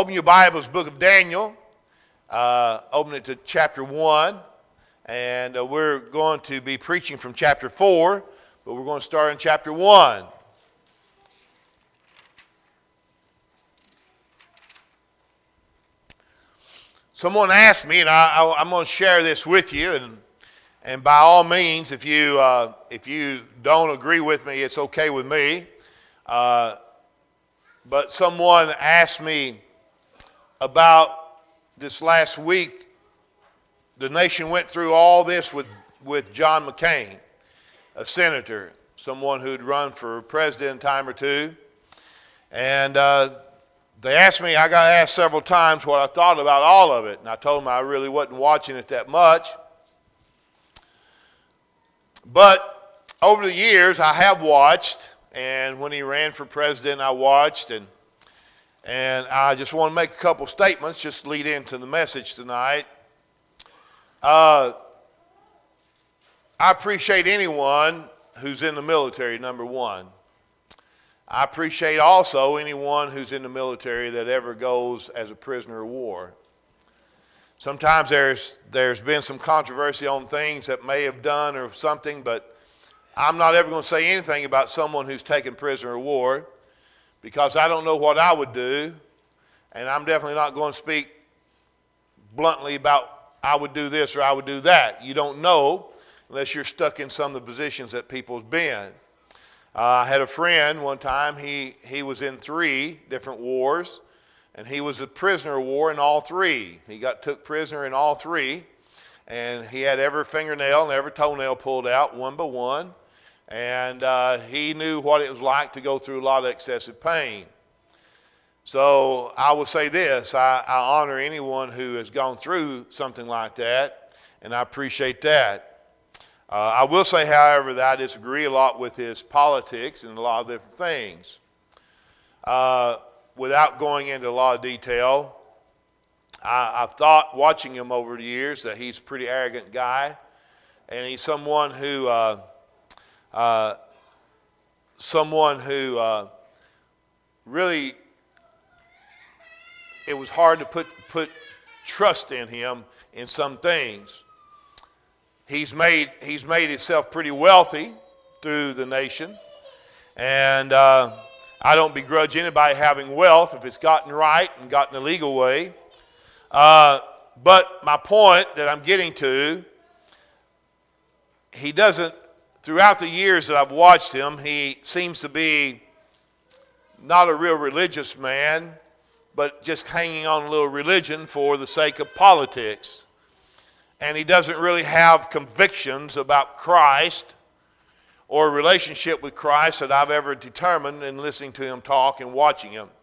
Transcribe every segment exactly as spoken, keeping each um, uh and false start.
Open your Bibles, book of Daniel. Uh, open it to chapter one. And uh, we're going to be preaching from chapter four, but we're going to start in chapter one. Someone asked me, and I, I, I'm going to share this with you, and and by all means, if you uh, if you don't agree with me, it's okay with me. Uh, but someone asked me about this last week. The nation went through all this with, with John McCain, a senator, someone who'd run for president a time or two. And uh, they asked me, I got asked several times what I thought about all of it. And I told them I really wasn't watching it that much. But over the years, I have watched. And when he ran for president, I watched. And, and I just want to make a couple statements, just lead into the message tonight. Uh, I appreciate anyone who's in the military, number one. I appreciate also anyone who's in the military that ever goes as a prisoner of war. Sometimes there's there's been some controversy on things that may have done or something, but I'm not ever going to say anything about someone who's taken prisoner of war because I don't know what I would do, and I'm definitely not going to speak bluntly about I would do this or I would do that. You don't know unless you're stuck in some of the positions that people's been. Uh, I had a friend one time, he, he was in three different wars, and he was a prisoner of war in all three. He got took prisoner in all three, and he had every fingernail and every toenail pulled out one by one, and uh, he knew what it was like to go through a lot of excessive pain. So I will say this, I, I honor anyone who has gone through something like that, and I appreciate that. Uh, I will say, however, that I disagree a lot with his politics and a lot of different things. Uh, without going into a lot of detail, I, I've thought, watching him over the years, that he's a pretty arrogant guy, and he's someone who, uh, uh, someone who uh, really... It was hard to put put trust in him in some things. He's made he's made himself pretty wealthy through the nation, and uh, I don't begrudge anybody having wealth if it's gotten right and gotten the legal way. Uh, but my point that I'm getting to, he doesn't. Throughout the years that I've watched him, he seems to be not a real religious man, but just hanging on a little religion for the sake of politics. And he doesn't really have convictions about Christ or a relationship with Christ that I've ever determined in listening to him talk and watching him.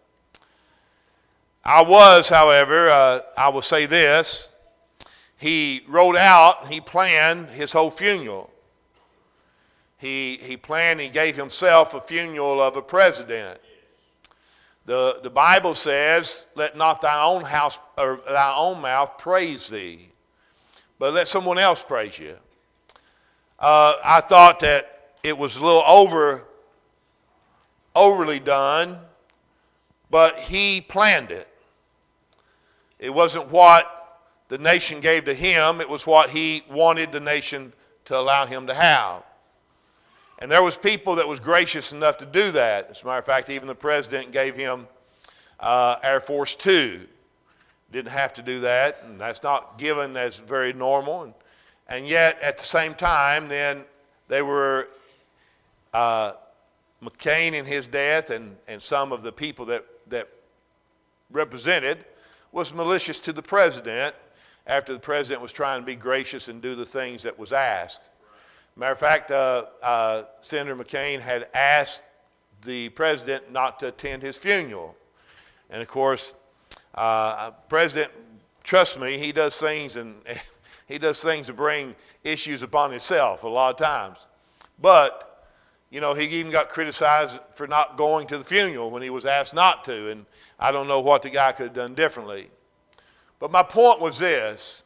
I was, however, uh, I will say this, he wrote out, he planned his whole funeral. He, he planned, he gave himself a funeral of a president. The, the Bible says, let not thy own house or thy own mouth praise thee, but let someone else praise you. Uh, I thought that it was a little over, overly done, but he planned it. It wasn't what the nation gave to him, it was what he wanted the nation to allow him to have. And there was people that was gracious enough to do that. As a matter of fact, even the president gave him uh, Air Force Two. Didn't have to do that, and that's not given as very normal. And, and yet, at the same time, then they were, uh, McCain in his death and, and some of the people that, that represented was malicious to the president after the president was trying to be gracious and do the things that was asked. Matter of fact, uh, uh, Senator McCain had asked the president not to attend his funeral. And of course, uh, President, trust me, he does things and he does things to bring issues upon himself a lot of times. But, you know, he even got criticized for not going to the funeral when he was asked not to. And I don't know what the guy could have done differently. But my point was this.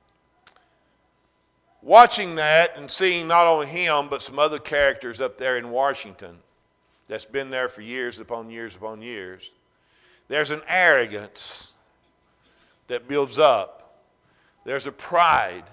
Watching that and seeing not only him, but some other characters up there in Washington that's been there for years upon years upon years, There's an arrogance that builds up. There's a pride.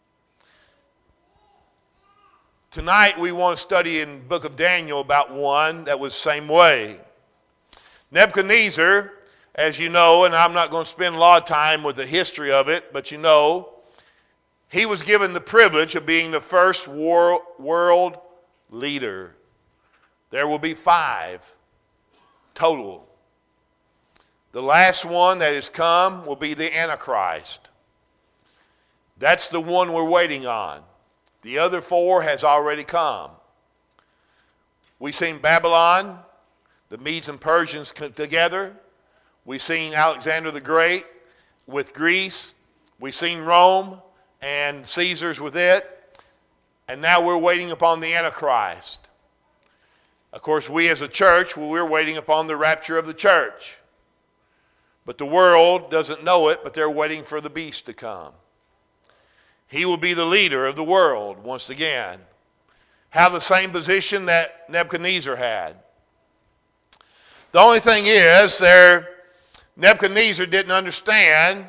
Tonight we want to study in the book of Daniel about one that was the same way. Nebuchadnezzar, as you know, and I'm not going to spend a lot of time with the history of it, but you know, he was given the privilege of being the first war, world leader. There will be five total. The last one that has come will be the Antichrist. That's the one we're waiting on. The other four has already come. We've seen Babylon, the Medes and Persians together. We've seen Alexander the Great with Greece. We've seen Rome and Caesar's with it. And now we're waiting upon the Antichrist. Of course, we as a church, well, we're waiting upon the rapture of the church. But the world doesn't know it, but they're waiting for the beast to come. He will be the leader of the world once again. Have the same position that Nebuchadnezzar had. The only thing is, there, Nebuchadnezzar didn't understand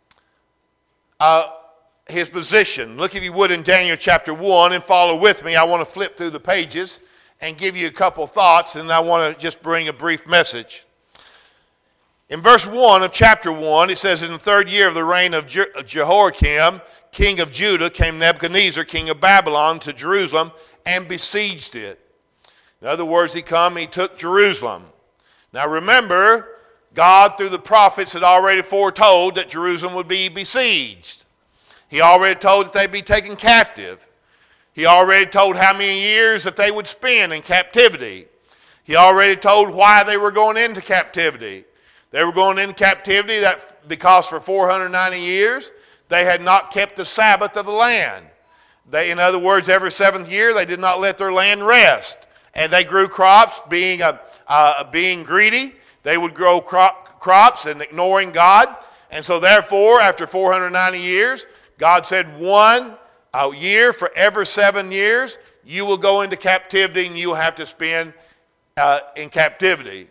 uh, his position. Look, if you would, in Daniel chapter one and follow with me. I want to flip through the pages and give you a couple thoughts, and I want to just bring a brief message. In verse one of chapter one, it says, in the third year of the reign of Je- Jehoiakim, king of Judah, came Nebuchadnezzar, king of Babylon, to Jerusalem and besieged it. In other words, he come, he took Jerusalem. Now remember, God through the prophets had already foretold that Jerusalem would be besieged. He already told that they'd be taken captive. He already told how many years that they would spend in captivity. He already told why they were going into captivity. They were going into captivity that because for four hundred ninety years, they had not kept the Sabbath of the land. They, in other words, every seventh year, they did not let their land rest. And they grew crops, being, a, uh, being greedy. They would grow crop, crops and ignoring God. And so therefore, after four hundred ninety years, God said, one a year for every seven years, you will go into captivity and you will have to spend uh, in captivity.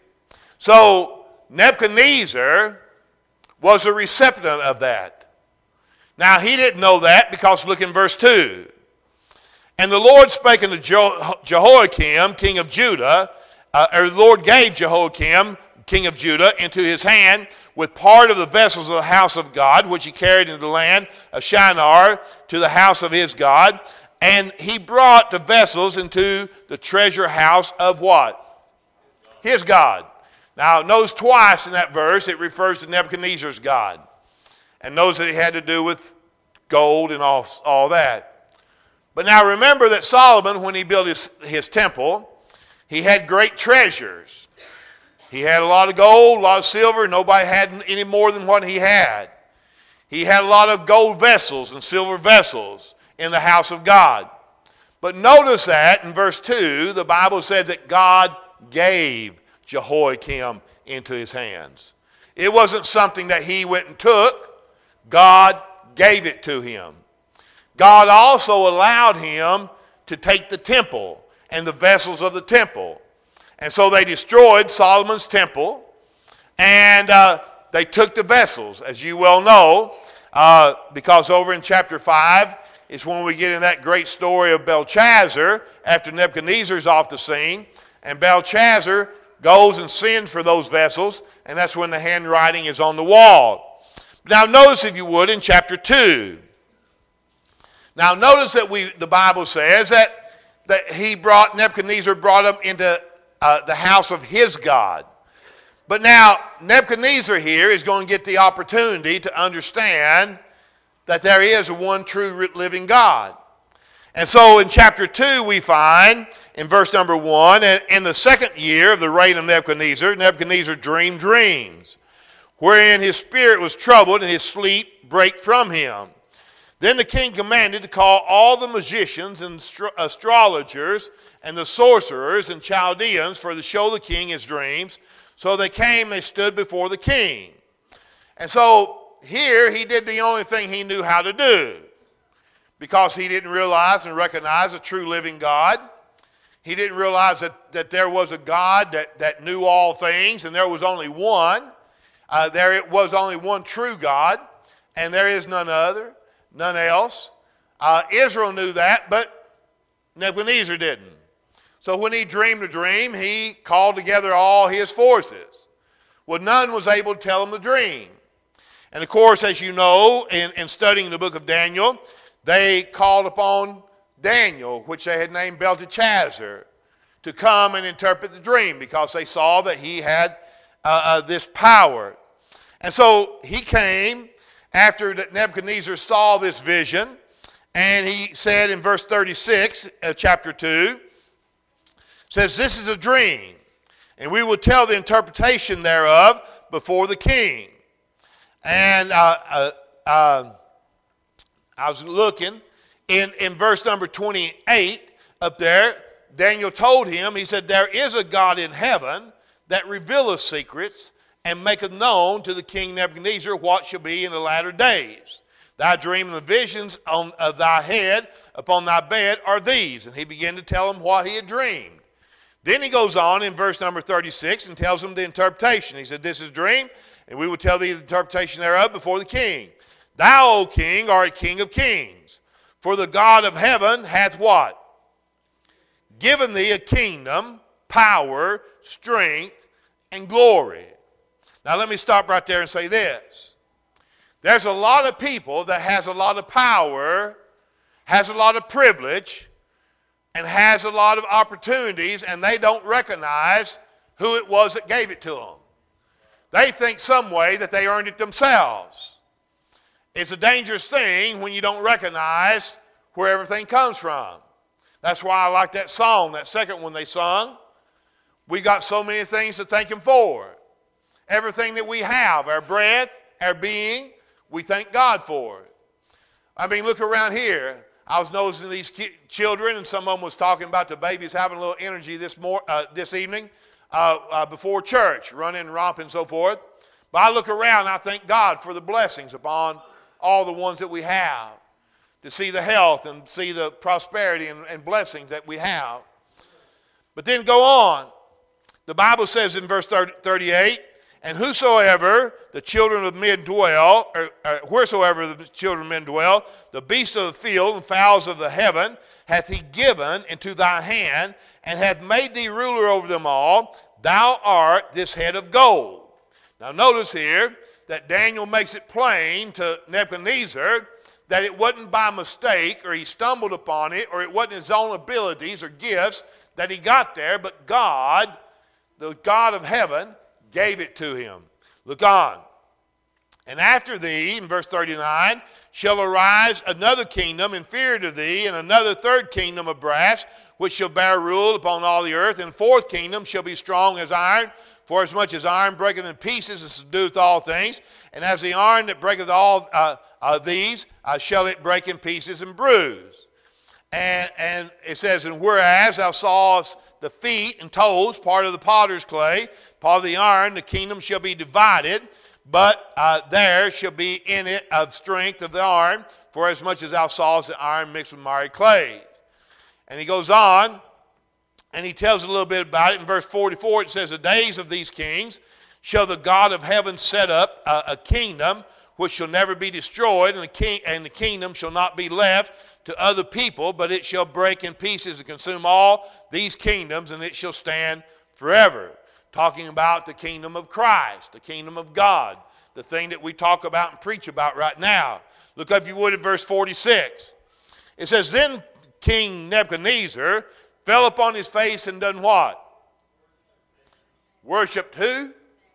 So Nebuchadnezzar was a recipient of that. Now he didn't know that because look in verse two. And the Lord spake unto Jehoiakim, king of Judah, uh, or the Lord gave Jehoiakim, king of Judah, into his hand with part of the vessels of the house of God, which he carried into the land of Shinar to the house of his God. And he brought the vessels into the treasure house of what? His God. Now, notice twice in that verse it refers to Nebuchadnezzar's God. And knows that it had to do with gold and all, all that. But now remember that Solomon, when he built his, his temple, he had great treasures. He had a lot of gold, a lot of silver. Nobody had any more than what he had. He had a lot of gold vessels and silver vessels in the house of God. But notice that in verse two, the Bible said that God gave Jehoiakim into his hands. It wasn't something that he went and took. God gave it to him. God also allowed him to take the temple and the vessels of the temple. And so they destroyed Solomon's temple and uh, they took the vessels, as you well know, uh, because over in chapter five is when we get in that great story of Belshazzar after Nebuchadnezzar's off the scene. And Belshazzar goes and sends for those vessels, and that's when the handwriting is on the wall. Now notice, if you would, in chapter two. Now notice that we the Bible says that, that he brought, Nebuchadnezzar brought him into uh, the house of his God. But now Nebuchadnezzar here is going to get the opportunity to understand that there is a one true living God. And so in chapter two we find, in verse number one, in the second year of the reign of Nebuchadnezzar, Nebuchadnezzar dreamed dreams, wherein his spirit was troubled and his sleep brake from him. Then the king commanded to call all the magicians and astrologers and the sorcerers and Chaldeans for to show the king his dreams. So they came, they stood before the king. And so here he did the only thing he knew how to do, because he didn't realize and recognize a true living God. He didn't realize that, that there was a God that, that knew all things, and there was only one. Uh, there it was only one true God, and there is none other, none else. Uh, Israel knew that, but Nebuchadnezzar didn't. So when he dreamed a dream, he called together all his forces. Well, none was able to tell him the dream. And of course, as you know, in, in studying the book of Daniel, they called upon Daniel, which they had named Belteshazzar, to come and interpret the dream because they saw that he had uh, uh, this power. And so he came after Nebuchadnezzar saw this vision, and he said in verse thirty-six, uh, chapter two, says, "This is a dream, and we will tell the interpretation thereof before the king." And uh, uh, uh, I was looking in, in verse number twenty-eight up there. Daniel told him, he said, "There is a God in heaven that revealeth secrets and maketh known to the king Nebuchadnezzar what shall be in the latter days. Thy dream and the visions on, of thy head upon thy bed are these." And he began to tell him what he had dreamed. Then he goes on in verse number thirty-six and tells him the interpretation. He said, "This is a dream, and we will tell thee the interpretation thereof before the king. Thou, O king, art king of kings, for the God of heaven hath" what? "Given thee a kingdom, power, strength, and glory." Now let me stop right there and say this. There's a lot of people that has a lot of power, has a lot of privilege, and has a lot of opportunities, and they don't recognize who it was that gave it to them. They think some way that they earned it themselves. It's a dangerous thing when you don't recognize where everything comes from. That's why I like that song, that second one they sung. We got so many things to thank him for. Everything that we have, our breath, our being, we thank God for it. I mean, look around here. I was noticing these ki- children, and some of them was talking about the babies having a little energy this mor- uh, this evening uh, uh, before church, running and romping and so forth. But I look around and I thank God for the blessings upon all the ones that we have, to see the health and see the prosperity and, and blessings that we have. But then go on. The Bible says in verse thirty-eight, "And whosoever the children of men dwell, or, or wheresoever the children of men dwell, the beasts of the field and fowls of the heaven hath he given into thy hand, and hath made thee ruler over them all. Thou art this head of gold." Now notice here that Daniel makes it plain to Nebuchadnezzar that it wasn't by mistake, or he stumbled upon it, or it wasn't his own abilities or gifts that he got there, but God, the God of heaven, gave it to him. Look on. "And after thee," in verse thirty-nine, "shall arise another kingdom inferior to thee, and another third kingdom of brass, which shall bear rule upon all the earth. And fourth kingdom shall be strong as iron, for as much as iron breaketh in pieces and subdueth all things. And as the iron that breaketh all uh, uh, these, uh, shall it break in pieces and bruise." And, and it says, "And whereas thou sawest the feet and toes, part of the potter's clay, part of the iron, the kingdom shall be divided, but uh, there shall be in it of strength of the iron, for as much as thou sawest the iron mixed with miry clay." And he goes on, and he tells a little bit about it. In verse forty-four, it says, "The days of these kings shall the God of heaven set up a, a kingdom which shall never be destroyed, and the, king, and the kingdom shall not be left to other people, but it shall break in pieces and consume all these kingdoms, and it shall stand forever." Talking about the kingdom of Christ, the kingdom of God, the thing that we talk about and preach about right now. Look up, if you would, at verse forty-six. It says, "Then King Nebuchadnezzar fell upon his face and done what? Worshipped who?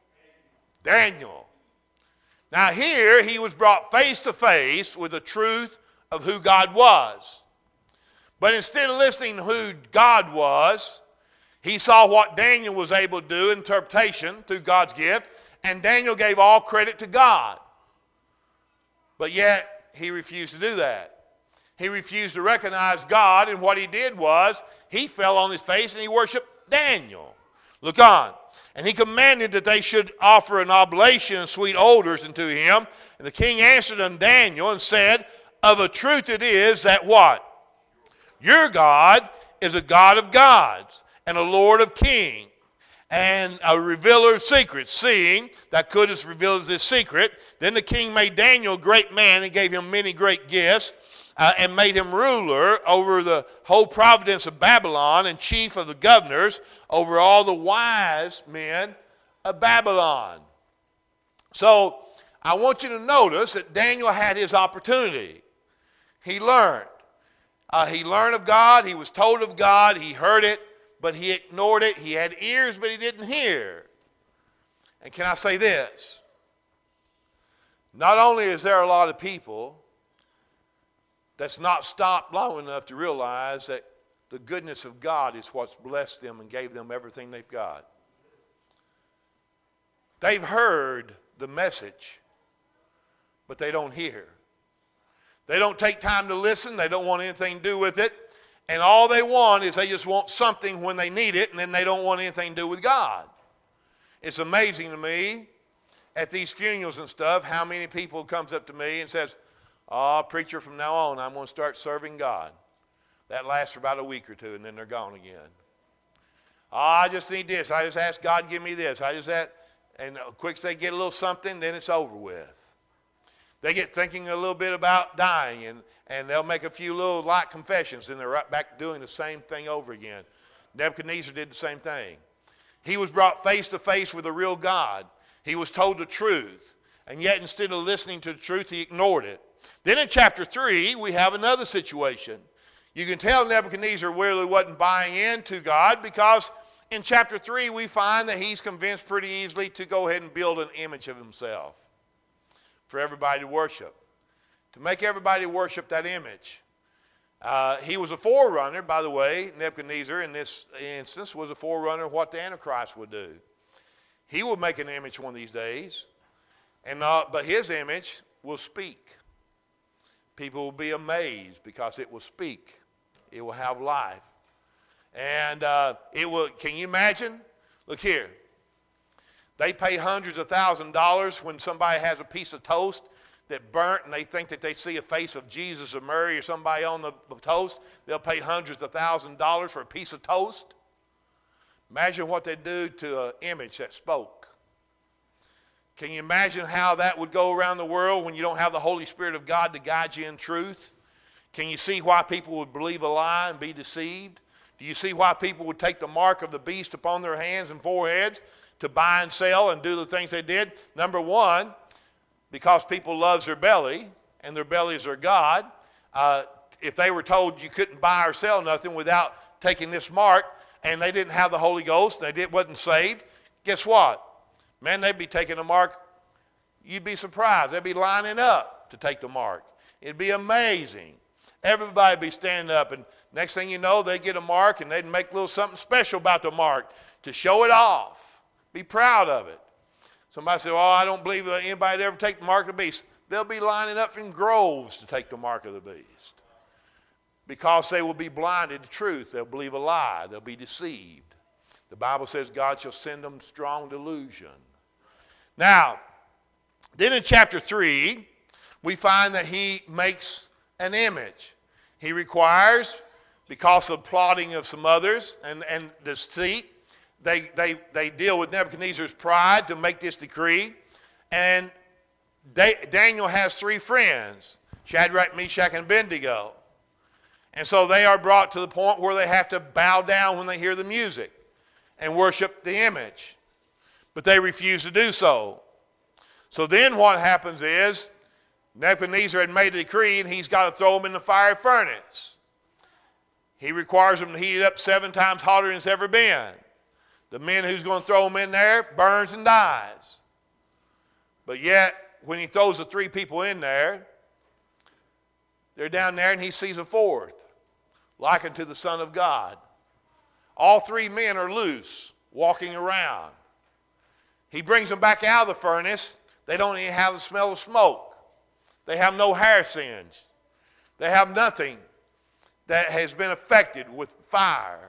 Daniel. Now here he was brought face to face with the truth of who God was. But instead of listening to who God was, he saw what Daniel was able to do, interpretation through God's gift, and Daniel gave all credit to God. But yet he refused to do that. He refused to recognize God, and what he did was he fell on his face and he worshiped Daniel. Look on. "And he commanded that they should offer an oblation and sweet odors unto him. And the king answered unto Daniel and said, Of a truth it is that" what? "Your God is a God of gods and a Lord of kings, and a revealer of secrets, seeing that couldst reveal this secret. Then the king made Daniel a great man and gave him many great gifts, uh, and made him ruler over the whole province of Babylon and chief of the governors over all the wise men of Babylon. So I want you to notice that Daniel had his opportunity. He learned. Uh, he learned of God. He was told of God. He heard it, but he ignored it. He had ears, but he didn't hear. And can I say this? Not only is there a lot of people that's not stopped long enough to realize that the goodness of God is what's blessed them and gave them everything they've got. They've heard the message, but they don't hear. They don't take time to listen. They don't want anything to do with it. And all they want is they just want something when they need it, and then they don't want anything to do with God. It's amazing to me at these funerals and stuff how many people comes up to me and says, "Oh, preacher, from now on I'm going to start serving God." That lasts for about a week or two, and then they're gone again. "Oh, I just need this. I just ask God, give me this. I just ask," and quick as they get a little something, then it's over with. They get thinking a little bit about dying, and, and they'll make a few little light confessions, and they're right back doing the same thing over again. Nebuchadnezzar did the same thing. He was brought face to face with a real God. He was told the truth, and yet instead of listening to the truth, he ignored it. Then in chapter three, we have another situation. You can tell Nebuchadnezzar really wasn't buying into God, because in chapter three, we find that he's convinced pretty easily to go ahead and build an image of himself for everybody to worship, to make everybody worship that image. Uh, he was a forerunner, by the way. Nebuchadnezzar, in this instance, was a forerunner of what the Antichrist would do. He will make an image one of these days, and uh, but his image will speak. People will be amazed because it will speak. It will have life. And uh, it will, can you imagine? Look here. They pay hundreds of thousands of dollars when somebody has a piece of toast that burnt and they think that they see a face of Jesus or Mary or somebody on the toast. They'll pay hundreds of thousands of dollars for a piece of toast. Imagine what they do to an image that spoke. Can you imagine how that would go around the world when you don't have the Holy Spirit of God to guide you in truth? Can you see why people would believe a lie and be deceived? Do you see why people would take the mark of the beast upon their hands and foreheads to buy and sell and do the things they did? Number one, because people love their belly, and their belly is their God. Uh, if they were told you couldn't buy or sell nothing without taking this mark, and they didn't have the Holy Ghost, they did, wasn't saved, guess what? Man, they'd be taking the mark. You'd be surprised. They'd be lining up to take the mark. It'd be amazing. Everybody would be standing up, and next thing you know, they'd get a mark, and they'd make a little something special about the mark to show it off. Be proud of it. Somebody said, "Oh, I don't believe anybody would ever take the mark of the beast." They'll be lining up in groves to take the mark of the beast because they will be blinded to truth. They'll believe a lie. They'll be deceived. The Bible says God shall send them strong delusion. Now, then in chapter three, we find that he makes an image. He requires, because of plotting of some others and, and deceit, they, they, they deal with Nebuchadnezzar's pride to make this decree. And they, Daniel has three friends, Shadrach, Meshach, and Abednego. And so they are brought to the point where they have to bow down when they hear the music and worship the image. But they refuse to do so. So then what happens is Nebuchadnezzar had made a decree, and he's got to throw them in the fire furnace. He requires them to heat it up seven times hotter than it's ever been. The man who's going to throw them in there burns and dies. But yet, when he throws the three people in there, they're down there, and he sees a fourth, likened to the Son of God. All three men are loose, walking around. He brings them back out of the furnace. They don't even have the smell of smoke. They have no hair singe. They have nothing that has been affected with fire.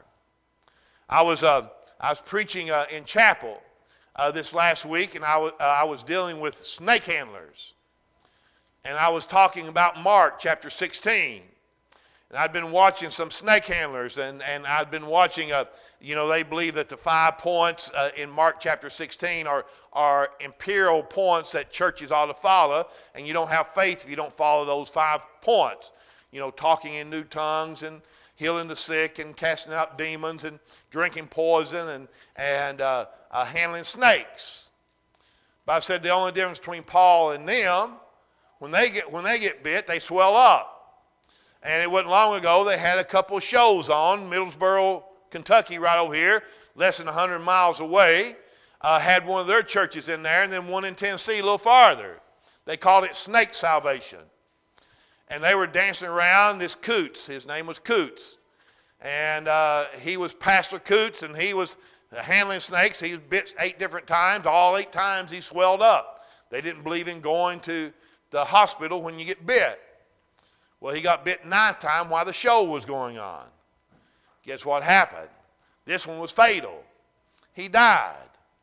I was, uh, I was preaching uh, in chapel uh, this last week, and I, w- uh, I was dealing with snake handlers. And I was talking about Mark chapter sixteen. And I'd been watching some snake handlers, and, and I'd been watching, a, You know, they believe that the five points uh, in Mark chapter sixteen are, are imperial points that churches ought to follow, and you don't have faith if you don't follow those five points. You know, talking in new tongues and healing the sick and casting out demons and drinking poison and, and uh, uh, handling snakes. But I said the only difference between Paul and them, when they get, when they get bit, they swell up. And it wasn't long ago they had a couple of shows on, Middlesboro, Kentucky, right over here, less than one hundred miles away, uh, had one of their churches in there, and then one in Tennessee a little farther. They called it Snake Salvation. And they were dancing around this Coots. His name was Coots. And uh, he was Pastor Coots, and he was handling snakes. He was bit eight different times. All eight times he swelled up. They didn't believe in going to the hospital when you get bit. Well, he got bit ninth time while the show was going on. Guess what happened? This one was fatal. He died.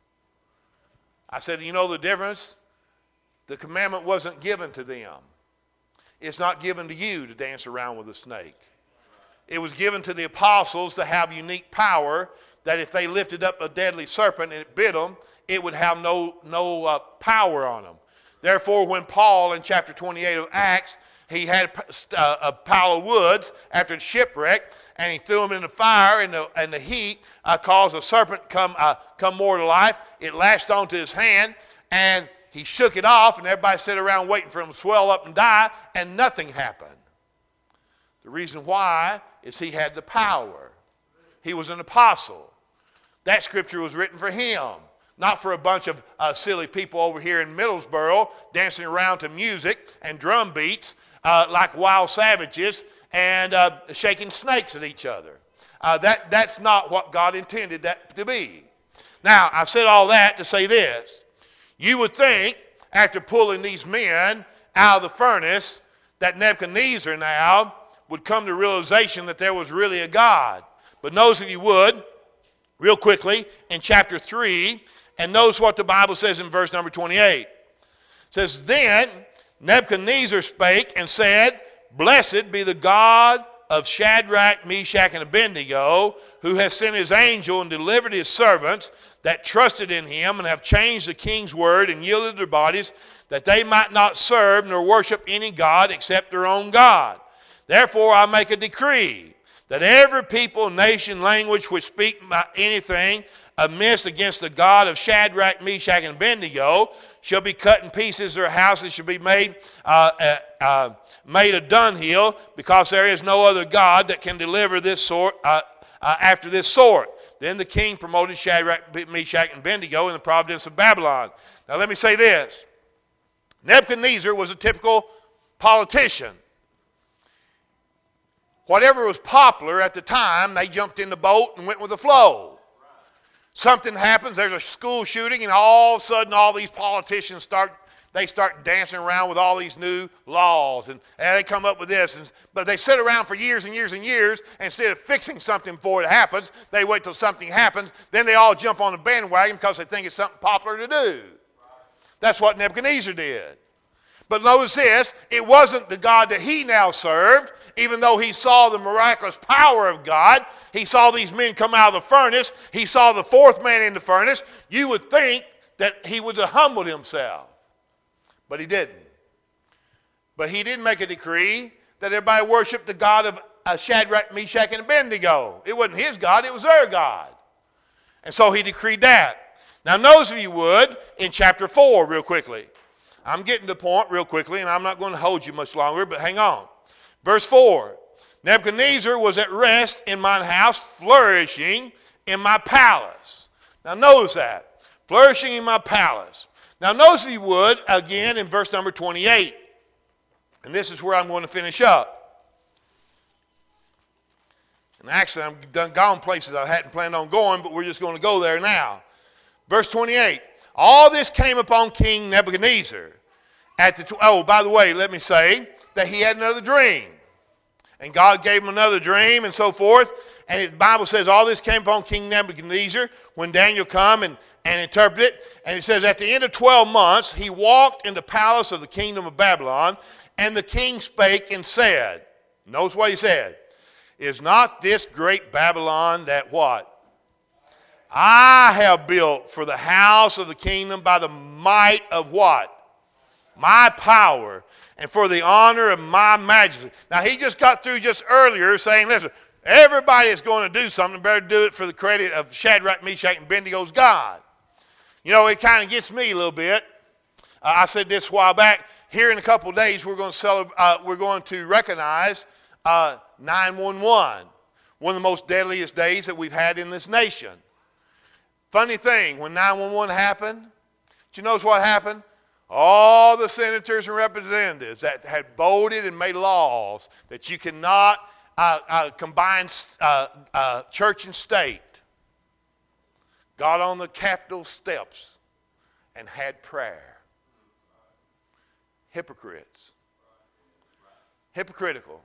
I said, you know the difference? The commandment wasn't given to them. It's not given to you to dance around with a snake. It was given to the apostles to have unique power that if they lifted up a deadly serpent and it bit them, it would have no, no uh, power on them. Therefore, when Paul in chapter twenty-eight of Acts, he had a, a pile of woods after the shipwreck, and he threw them in the fire, and the, and the heat uh, caused a serpent come uh, come more to life. It lashed onto his hand, and he shook it off, and everybody sat around waiting for him to swell up and die, and nothing happened. The reason why is he had the power. He was an apostle. That scripture was written for him, not for a bunch of uh, silly people over here in Middlesboro dancing around to music and drum beats uh, like wild savages and uh, shaking snakes at each other. Uh, that, that's not what God intended that to be. Now, I said all that to say this. You would think, after pulling these men out of the furnace, that Nebuchadnezzar now would come to realization that there was really a God. But notice, if you would, real quickly, in chapter three, and notice what the Bible says in verse number twenty-eight. It says, then Nebuchadnezzar spake and said, blessed be the God of Shadrach, Meshach, and Abednego, who has sent his angel and delivered his servants that trusted in him and have changed the king's word and yielded their bodies, that they might not serve nor worship any god except their own God. Therefore I make a decree that every people, nation, language which speak anything amiss against the God of Shadrach, Meshach, and Abednego shall be cut in pieces, their houses shall be made uh, uh, uh, made a dunghill, because there is no other God that can deliver this sort uh, uh, after this sort. Then the king promoted Shadrach, Meshach, and Abednego in the province of Babylon. Now let me say this. Nebuchadnezzar was a typical politician. Whatever was popular at the time, they jumped in the boat and went with the flow. Something happens, there's a school shooting, and all of a sudden all these politicians start, they start dancing around with all these new laws, and, and they come up with this. And, but they sit around for years and years and years, and instead of fixing something before it happens, they wait till something happens, then they all jump on the bandwagon because they think it's something popular to do. That's what Nebuchadnezzar did. But notice this, it wasn't the God that he now served, even though he saw the miraculous power of God. He saw these men come out of the furnace. He saw the fourth man in the furnace. You would think that he would have humbled himself. But he didn't. But he didn't make a decree that everybody worship the God of uh, Shadrach, Meshach, and Abednego. It wasn't his God, it was their God. And so he decreed that. Now notice, if you would, in chapter four, real quickly. I'm getting to the point real quickly, and I'm not going to hold you much longer, but hang on. Verse four, Nebuchadnezzar was at rest in mine house, flourishing in my palace. Now notice that, flourishing in my palace. Now notice, if you would, again in verse number twenty-eight. And this is where I'm going to finish up. And actually, I've done gone places I hadn't planned on going, but we're just going to go there now. Verse twenty-eight. All this came upon King Nebuchadnezzar. At the tw- oh, by the way, let me say that he had another dream. And God gave him another dream and so forth. And the Bible says all this came upon King Nebuchadnezzar when Daniel come and, and interpreted it. And it says at the end of twelve months, he walked in the palace of the kingdom of Babylon. And the king spake and said, notice what he said, is not this great Babylon that what? I have built for the house of the kingdom by the might of what? My power, and for the honor of my majesty. Now, he just got through just earlier saying, listen, everybody is going to do something, better do it for the credit of Shadrach, Meshach, and Abednego's God. You know, it kind of gets me a little bit. Uh, I said this a while back. Here in a couple of days, we're going to celebrate, uh, we're going to recognize uh, nine one one, one of the most deadliest days that we've had in this nation. Funny thing, when nine one one happened, did you notice what happened? All the senators and representatives that had voted and made laws that you cannot uh, uh, combine uh, uh, church and state got on the Capitol steps and had prayer. Hypocrites. Hypocritical.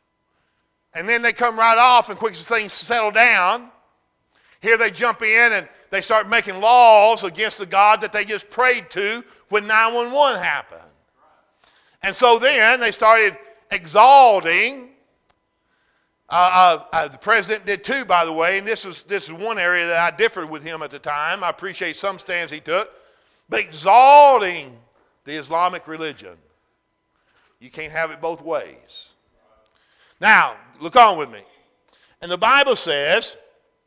And then they come right off, and quick as things settle down, here they jump in and they start making laws against the God that they just prayed to when nine one one happened. And so then they started exalting. Uh, uh, uh, the president did too, by the way, and this is, this is one area that I differed with him at the time. I appreciate some stands he took. But exalting the Islamic religion. You can't have it both ways. Now, look on with me. And the Bible says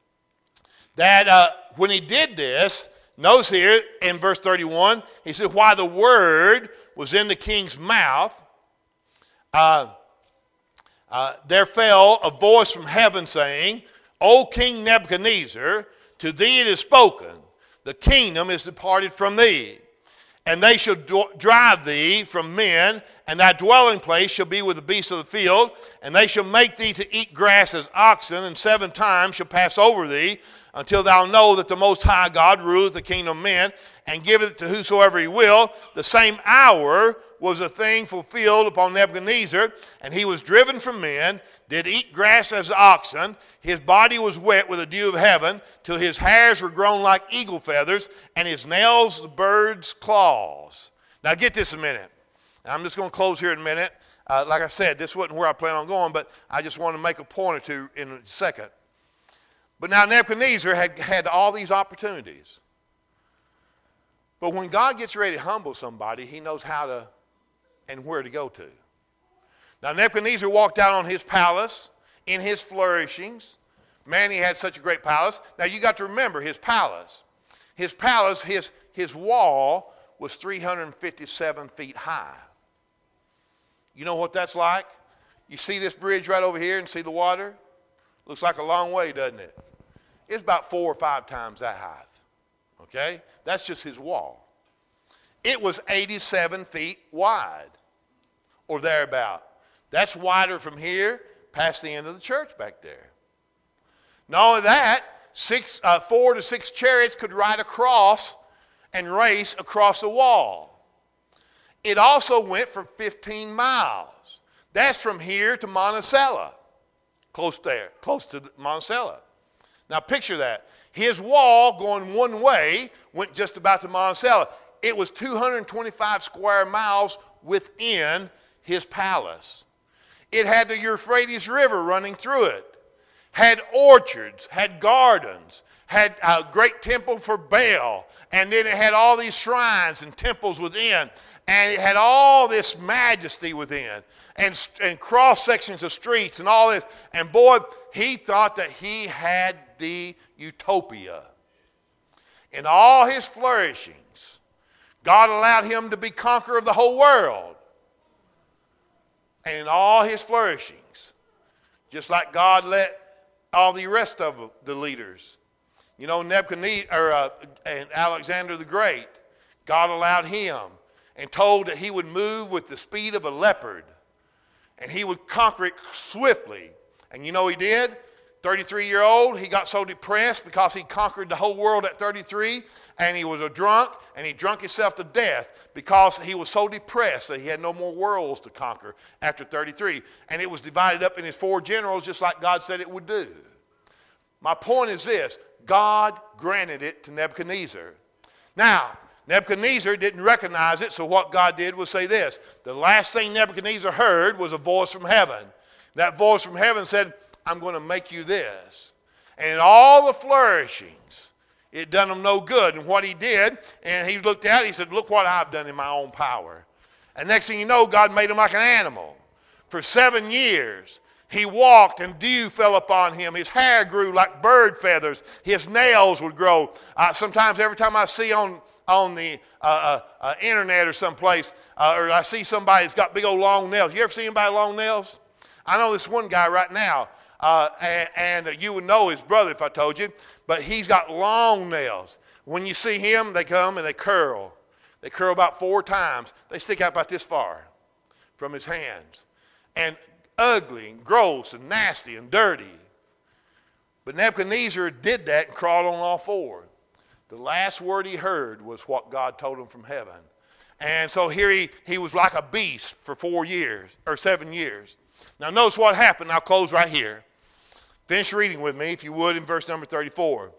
that uh, when he did this, notice here in verse thirty-one, he said, while the word was in the king's mouth, uh, uh, there fell a voice from heaven saying, O King Nebuchadnezzar, to thee it is spoken, the kingdom is departed from thee, and they shall do- drive thee from men, and thy dwelling place shall be with the beasts of the field, and they shall make thee to eat grass as oxen, and seven times shall pass over thee, until thou know that the Most High God ruleth the kingdom of men, and giveth it to whosoever he will. The same hour was a thing fulfilled upon Nebuchadnezzar, and he was driven from men, did eat grass as oxen. His body was wet with the dew of heaven, till his hairs were grown like eagle feathers, and his nails the bird's claws. Now get this a minute. I'm just going to close here in a minute. Uh, like I said, this wasn't where I plan on going, but I just want to make a point or two in a second. But now Nebuchadnezzar had had all these opportunities. But when God gets ready to humble somebody, he knows how to and where to go to. Now Nebuchadnezzar walked out on his palace in his flourishings. Man, he had such a great palace. Now you got to remember his palace. His palace, his, his wall was three hundred fifty-seven feet high. You know what that's like? You see this bridge right over here and see the water? Looks like a long way, doesn't it? It's about four or five times that height. Okay? That's just his wall. It was eighty-seven feet wide, or thereabout. That's wider from here past the end of the church back there. Not only that, six, uh, four to six chariots could ride across and race across the wall. It also went for fifteen miles. That's from here to Monticello, close there, close to Monticello. Now picture that. His wall going one way went just about to Monticello. It was two hundred twenty-five square miles within his palace. It had the Euphrates River running through it, had orchards, had gardens, had a great temple for Baal, and then it had all these shrines and temples within, and it had all this majesty within, and, and cross sections of streets and all this. And boy, he thought that he had the utopia. In all his flourishings, God allowed him to be conqueror of the whole world. And in all his flourishings, just like God let all the rest of the leaders, you know, Nebuchadnezzar or, uh, and Alexander the Great, God allowed him and told that he would move with the speed of a leopard and he would conquer it swiftly. And you know he did? thirty-three-year-old, he got so depressed because he conquered the whole world at thirty-three, and he was a drunk, and he drunk himself to death because he was so depressed that he had no more worlds to conquer after thirty-three. And it was divided up in his four generals just like God said it would do. My point is this: God granted it to Nebuchadnezzar. Now, Nebuchadnezzar didn't recognize it, so what God did was say this. The last thing Nebuchadnezzar heard was a voice from heaven. That voice from heaven said, I'm going to make you this. And in all the flourishings It done him no good. And what he did, and he looked at it, he said, look what I've done in my own power. And next thing you know, God made him like an animal. For seven years, he walked and dew fell upon him. His hair grew like bird feathers. His nails would grow. Uh, sometimes every time I see on, on the uh, uh, uh, internet or someplace, uh, or I see somebody that's got big old long nails. You ever see anybody with long nails? I know this one guy right now, uh, and, and you would know his brother if I told you, but he's got long nails. When you see him, they come and they curl. They curl about four times. They stick out about this far from his hands. And ugly and gross and nasty and dirty. But Nebuchadnezzar did that and crawled on all four. The last word he heard was what God told him from heaven. And so here he, he was like a beast for four years, or seven years. Now notice what happened. I'll close right here. Finish reading with me, if you would, in verse number thirty-four.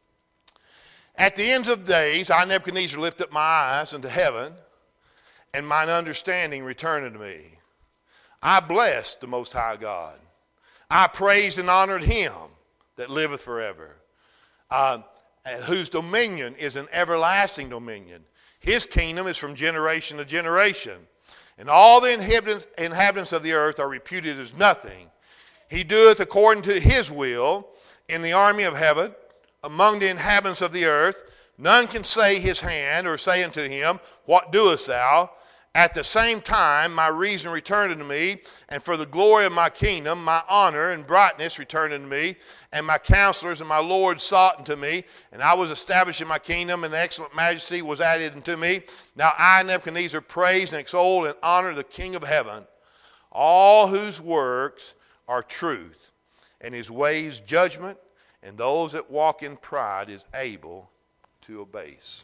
At the end of days, I, Nebuchadnezzar, lift up my eyes unto heaven, and mine understanding returned unto me. I blessed the Most High God. I praised and honored him that liveth forever, uh, whose dominion is an everlasting dominion. His kingdom is from generation to generation. And all the inhabitants, inhabitants of the earth are reputed as nothing. He doeth according to his will in the army of heaven, among the inhabitants of the earth. None can say his hand, or say unto him, what doest thou? At the same time my reason returned unto me, and for the glory of my kingdom my honor and brightness returned unto me, and my counselors and my lords sought unto me, and I was established in my kingdom, and excellent majesty was added unto me. Now I, Nebuchadnezzar, praise and extol and honor the King of heaven, all whose works are truth, and his ways judgment, and those that walk in pride is able to abase.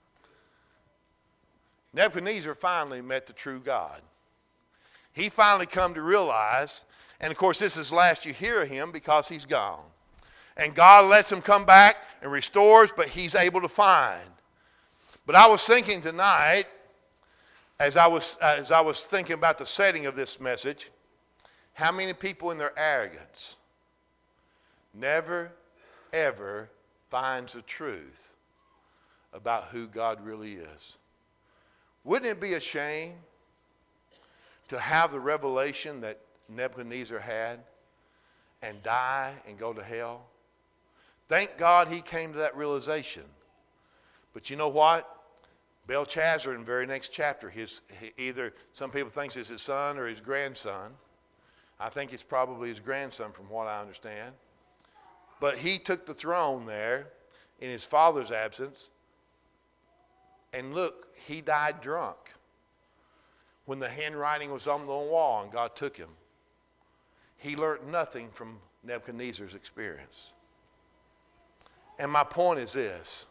Nebuchadnezzar finally met the true God. He finally come to realize, and of course this is the last you hear of him because he's gone. And God lets him come back and restores, but he's able to find. But I was thinking tonight, as I was, as I was thinking about the setting of this message, how many people in their arrogance never, ever finds the truth about who God really is. Wouldn't it be a shame to have the revelation that Nebuchadnezzar had and die and go to hell? Thank God he came to that realization. But you know what? Belshazzar in the very next chapter, his, either some people think it's his son or his grandson. I think it's probably his grandson from what I understand. But he took the throne there in his father's absence. And look, he died drunk when the handwriting was on the wall and God took him. He learned nothing from Nebuchadnezzar's experience. And my point is this.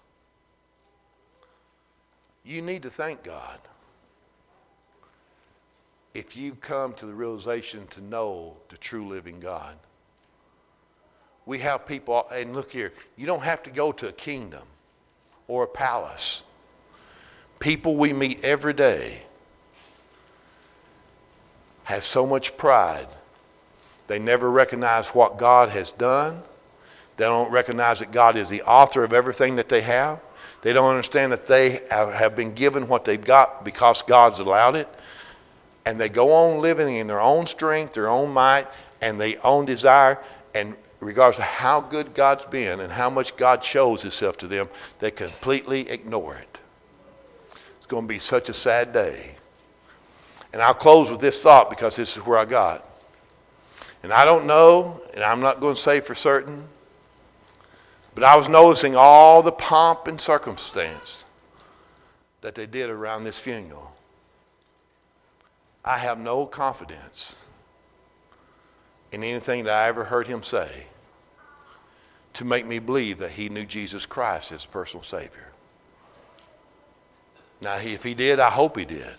You need to thank God if you come to the realization to know the true living God. We have people, and look here, you don't have to go to a kingdom or a palace. People we meet every day have so much pride. They never recognize what God has done. They don't recognize that God is the author of everything that they have. They don't understand that they have been given what they've got because God's allowed it. And they go on living in their own strength, their own might, and their own desire. And regardless of how good God's been and how much God shows himself to them, they completely ignore it. It's going to be such a sad day. And I'll close with this thought because this is where I got. And I don't know, and I'm not going to say for certain, but I was noticing all the pomp and circumstance that they did around this funeral. I have no confidence in anything that I ever heard him say to make me believe that he knew Jesus Christ as a personal Savior. Now, if he did, I hope he did.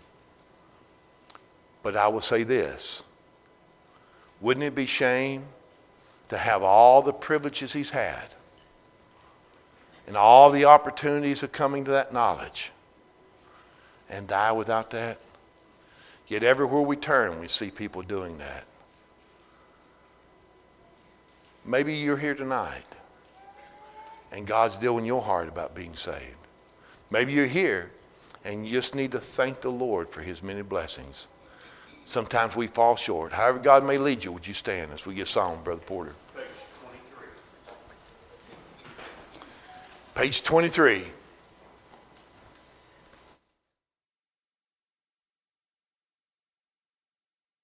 But I will say this. Wouldn't it be shame to have all the privileges he's had and all the opportunities of coming to that knowledge and die without that? Yet everywhere we turn, we see people doing that. Maybe you're here tonight and God's dealing in your heart about being saved. Maybe you're here and you just need to thank the Lord for his many blessings. Sometimes we fall short. However God may lead you, would you stand as we get a song, Brother Porter? Page twenty-three. Page twenty-three.